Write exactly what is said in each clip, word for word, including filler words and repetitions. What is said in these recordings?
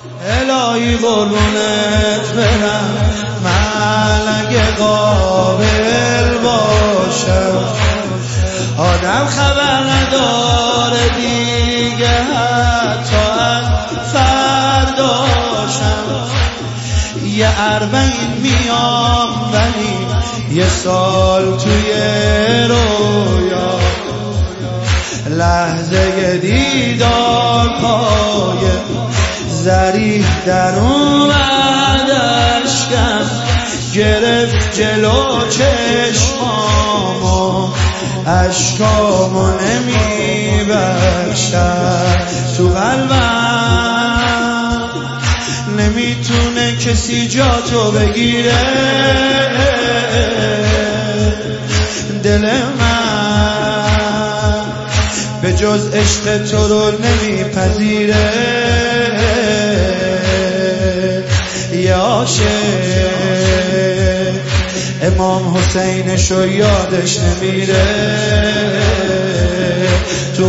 الهی قربونت برم من اگه قابل باشم آدم خبر نداره دیگه حتی از فرداشم یه اربعین میام ولی یه سال توی رویا لحظه دیدار پای زریح در اومد اشکم گرفت جلو چشمامو اشکامو نمی بخشد تو قلبم نمیتونه کسی جاتو بگیره دل من به جز عشق تو رو نمیپذیره یا عاشق امام حسینشو یادش نمیره تو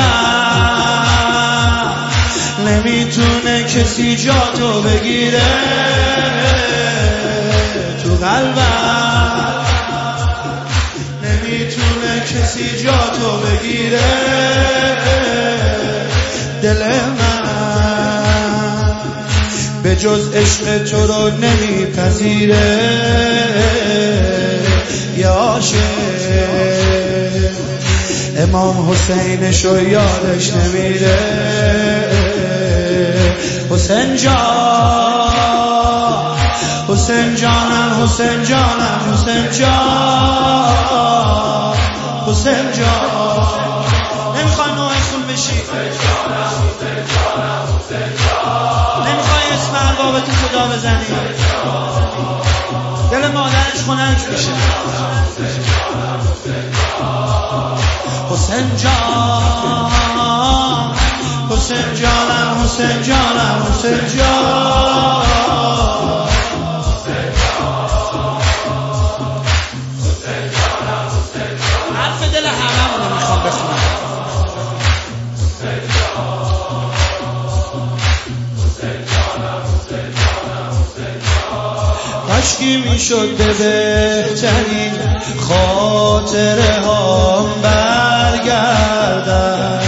قلبم نمیتونه کسی جاتو بگیره تو قلبم نمیتونه کسی جاتو بگیره دل من به جز عشق تو رو نمیپذیره یا عاشق امام حسینشو یادش نمیره حسین جان حسین جانم حسین جانم حسین جان حسین جان نمیخوای نوعیتون بشی نمیخوای اسم ارباب تو خدا بزنی دل مادرش خنک میشه حسین جان حسین جانم حسین جانم حسین جان حرف دل همه رو میخوام بخونم کاشکی میشد به بهترین خاطره هام برگردم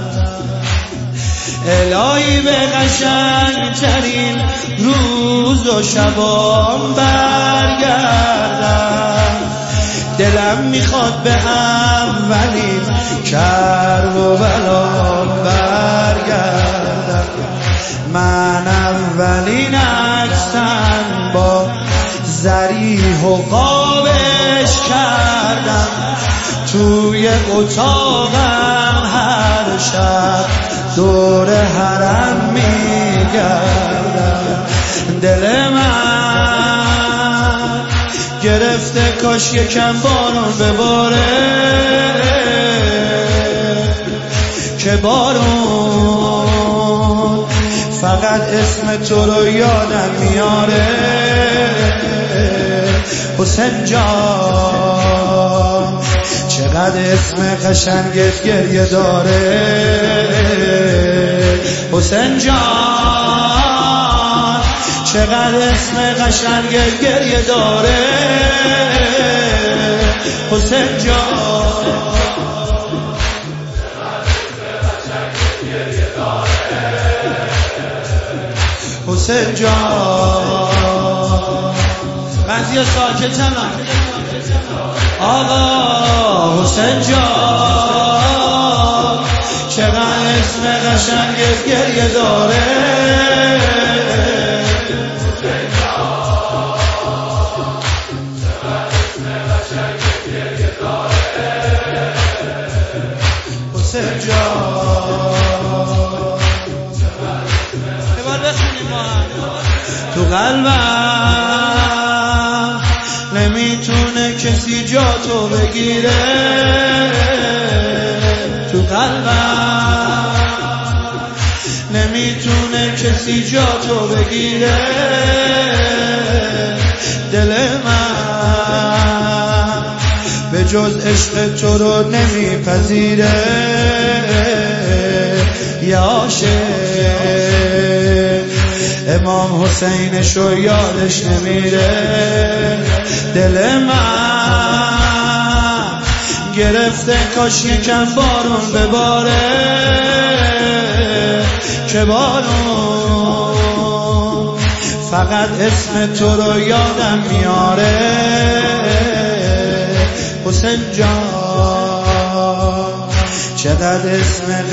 الهی به قشنگترین روز و شبام برگردم دلم میخواد به اولین کرب و بلام برگردم من اولین عکسم با زریح و قابش کردم توی اتاقم هر شب دور حرم میگردم دل من گرفته کاش یکم بارون بباره که بارون فقط اسم تو رو یادم میاره حسین جان چقدر اسم قشنگت گریه داره حسین جان چقدر اسم قشنگت گریه داره حسین جان حسین جان بعضی ساکتن آقا حسین جان چقدر اسم قشنگت گریه داره حسین جان تو قلبم نمیتونه کسی جاتو بگیره تو قلبم نمیتونه کسی جاتو بگیره دل من به جز عشق تو رو نمیپذیره یا عاشق امام حسینشو یادش نمیره. دل من گرفته کاش یکم بارون بباره، که بارون فقط اسم تو رو یادم میاره. حسین جان چقدر اسم